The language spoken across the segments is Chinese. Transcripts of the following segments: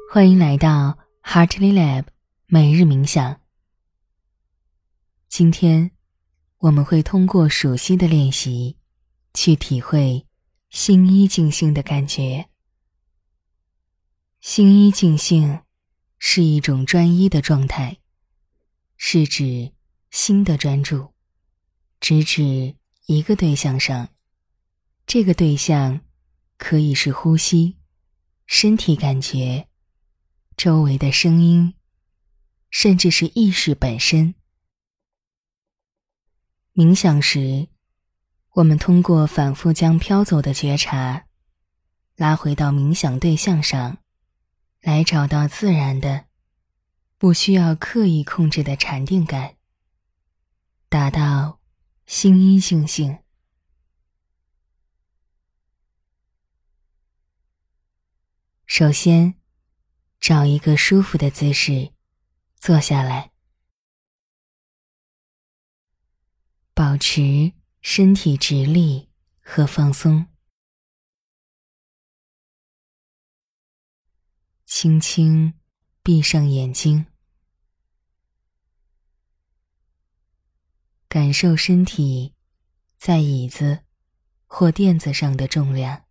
欢迎来到 Heartly Lab 每日冥想。今天我们会通过数息的练习，去体会心一静性的感觉。心一静性是一种专一的状态，是指心的专注，直指一个对象上。这个对象可以是呼吸、身体感觉、周围的声音，甚至是意识本身。冥想时，我们通过反复将飘走的觉察拉回到冥想对象上，来找到自然的、不需要刻意控制的禅定感，达到心一静性。首先，找一个舒服的姿势，坐下来，保持身体直立和放松，轻轻闭上眼睛，感受身体在椅子或垫子上的重量，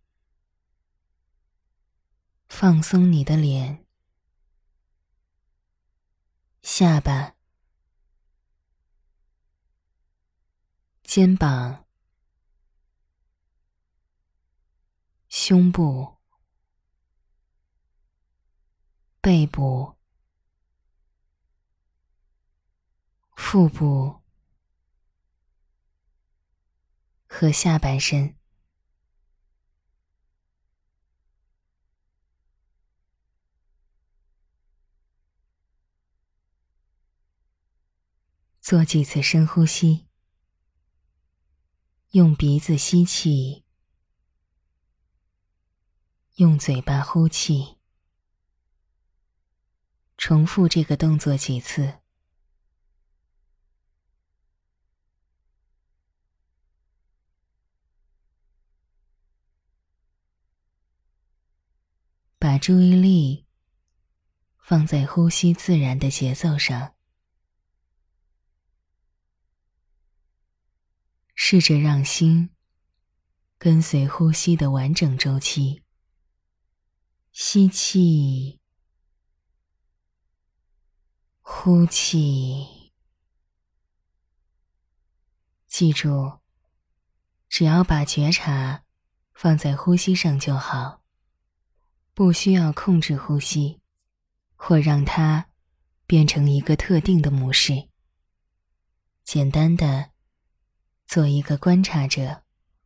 放松你的脸、下巴、肩膀、胸部、背部、腹部和下半身。做几次深呼吸，用鼻子吸气，用嘴巴呼气，重复这个动作几次。把注意力放在呼吸自然的节奏上，试着让心跟随呼吸的完整周期。吸气，呼气。记住，只要把觉察放在呼吸上就好，不需要控制呼吸，或让它变成一个特定的模式。简单的做一个观察者。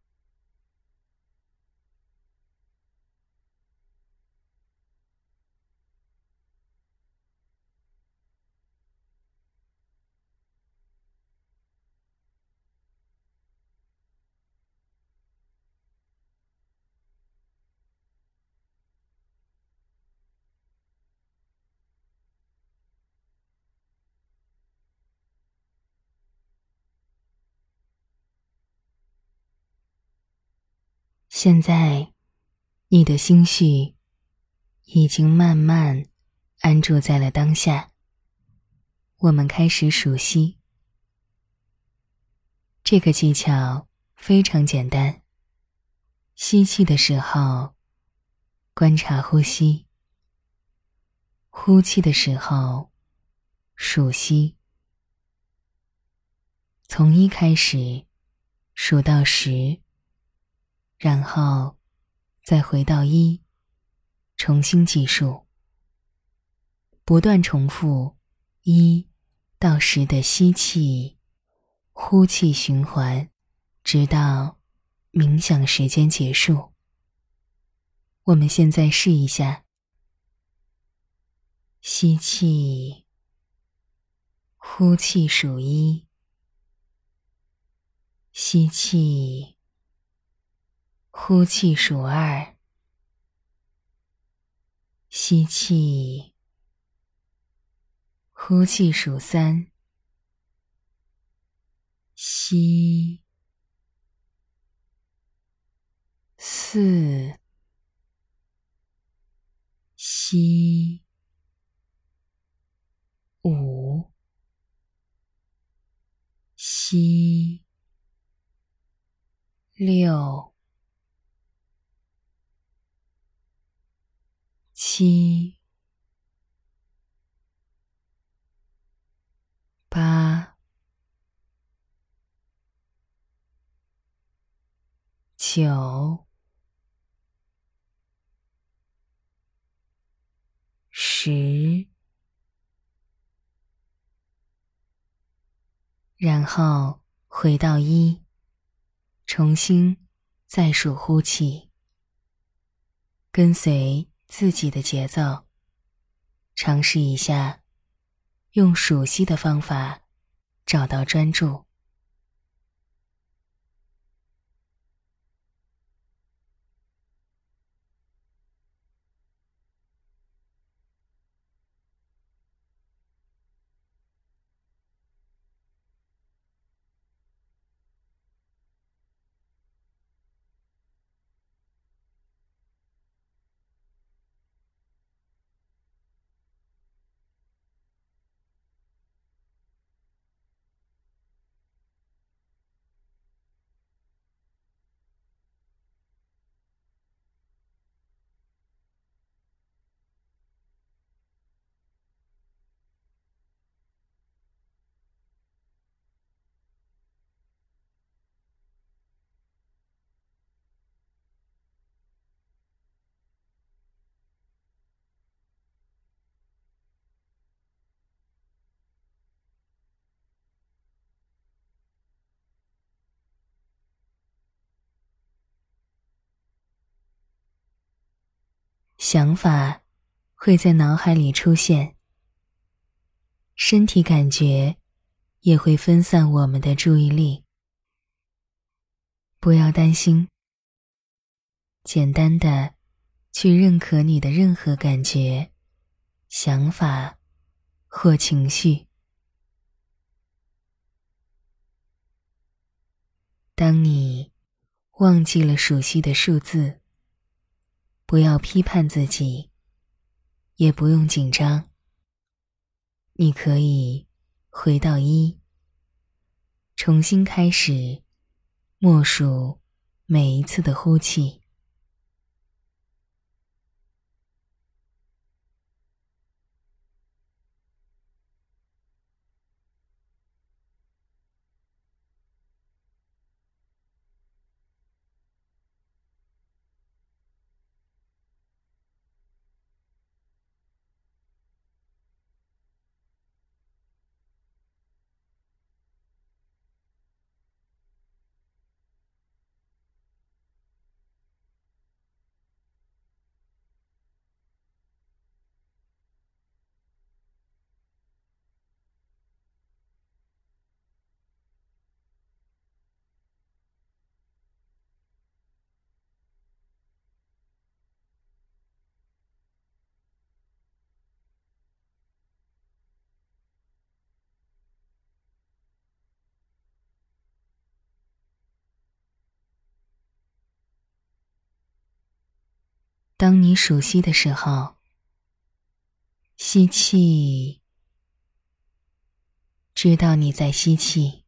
现在，你的心绪已经慢慢安住在了当下。我们开始数息。这个技巧非常简单。吸气的时候，观察呼吸；呼气的时候，数息。从1开始，数到10，然后再回到1，重新计数。不断重复1到10的吸气、呼气循环，直到冥想时间结束。我们现在试一下。吸气，呼气数1，吸气，呼气数2，吸气，呼气数3，吸4，吸 6、7、8、9、10，然后回到1，重新再数呼气，跟随自己的节奏，尝试一下用数息的方法找到专注。想法会在脑海里出现，身体感觉也会分散我们的注意力。不要担心，简单的去认可你的任何感觉、想法或情绪。当你忘记了熟悉的数字，不要批判自己，也不用紧张。你可以回到1，重新开始默数每一次的呼气。当你数息的时候，吸气，知道你在吸气；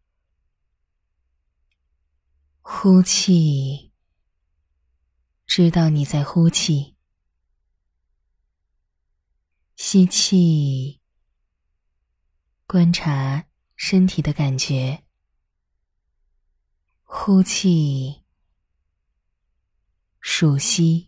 呼气，知道你在呼气。吸气，观察身体的感觉；呼气，数息。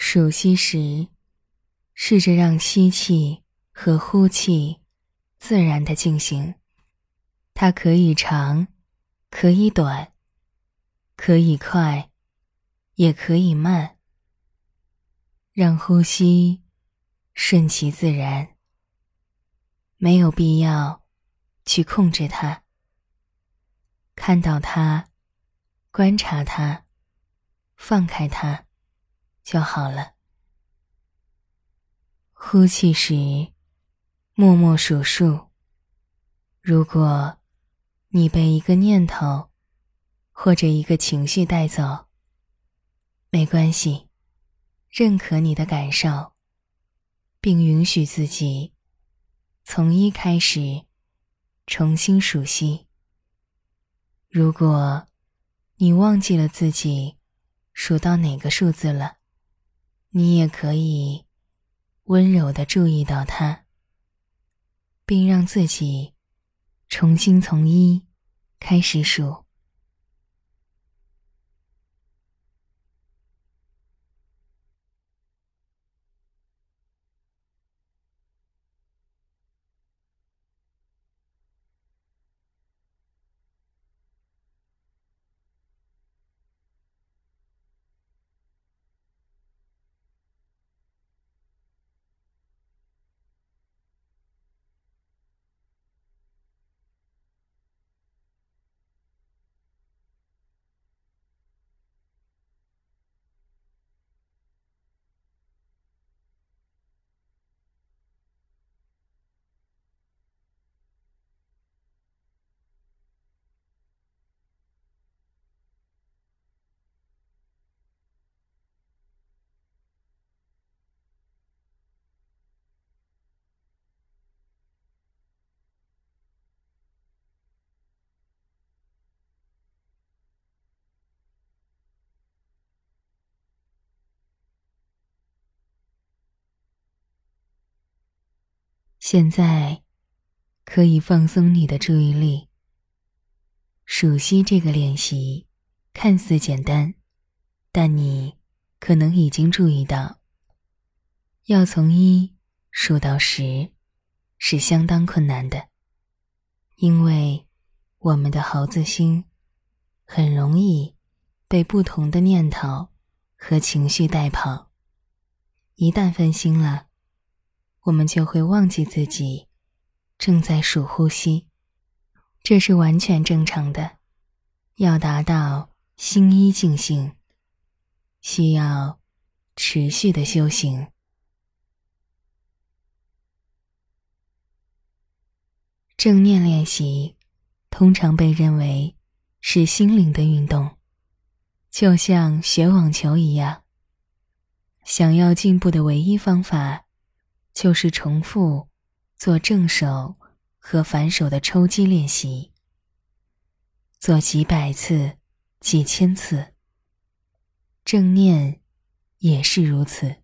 数息时，试着让吸气和呼气自然地进行，它可以长，可以短，可以快，也可以慢。让呼吸顺其自然，没有必要去控制它。看到它，观察它，放开它就好了。呼气时，默默数数。如果你被一个念头或者一个情绪带走，没关系，认可你的感受，并允许自己从1开始重新数息。如果你忘记了自己数到哪个数字了，你也可以温柔地注意到它，并让自己重新从1开始数。现在可以放松你的注意力。数息这个练习看似简单，但你可能已经注意到，要从1数到10是相当困难的，因为我们的猴子心很容易被不同的念头和情绪带跑。一旦分心了，我们就会忘记自己正在数呼吸，这是完全正常的。要达到心一静性，需要持续的修行。正念练习通常被认为是心灵的运动，就像学网球一样。想要进步的唯一方法就是重复做正手和反手的抽击练习，做几百次、几千次。正念也是如此。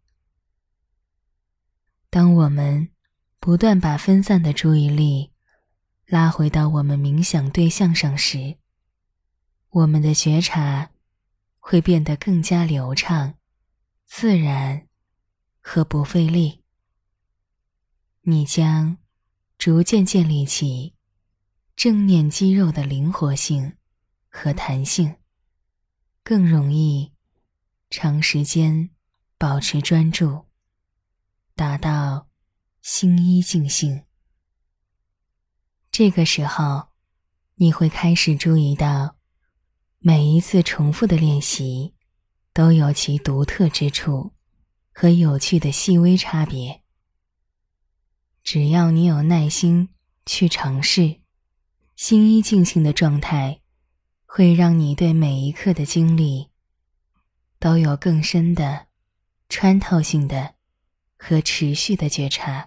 当我们不断把分散的注意力拉回到我们冥想对象上时，我们的觉察会变得更加流畅、自然和不费力。你将逐渐建立起正念肌肉的灵活性和弹性，更容易长时间保持专注，达到心一静性。这个时候，你会开始注意到，每一次重复的练习都有其独特之处和有趣的细微差别。只要你有耐心去尝试，心一静性的状态会让你对每一刻的经历都有更深的、穿透性的和持续的觉察。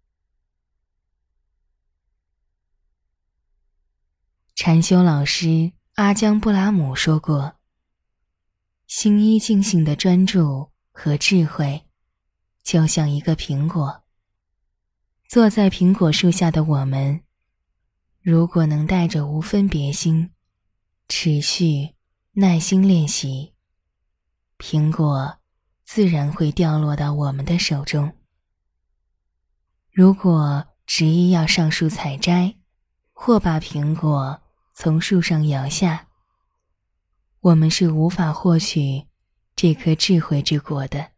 禅修老师阿姜布拉姆说过，心一静性的专注和智慧就像一个苹果。坐在苹果树下的我们，如果能带着无分别心持续耐心练习，苹果自然会掉落到我们的手中。如果执意要上树采摘，或把苹果从树上摇下，我们是无法获取这颗智慧之果的。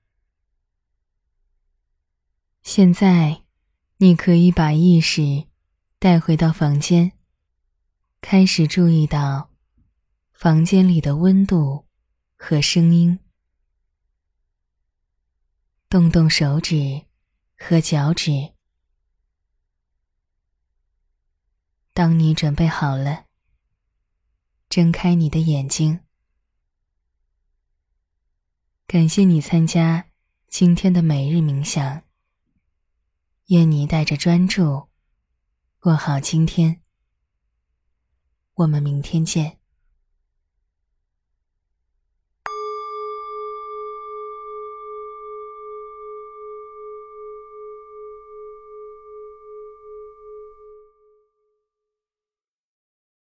现在，你可以把意识带回到房间，开始注意到房间里的温度和声音，动动手指和脚趾。当你准备好了，睁开你的眼睛。感谢你参加今天的每日冥想，愿你带着专注过好今天。我们明天见。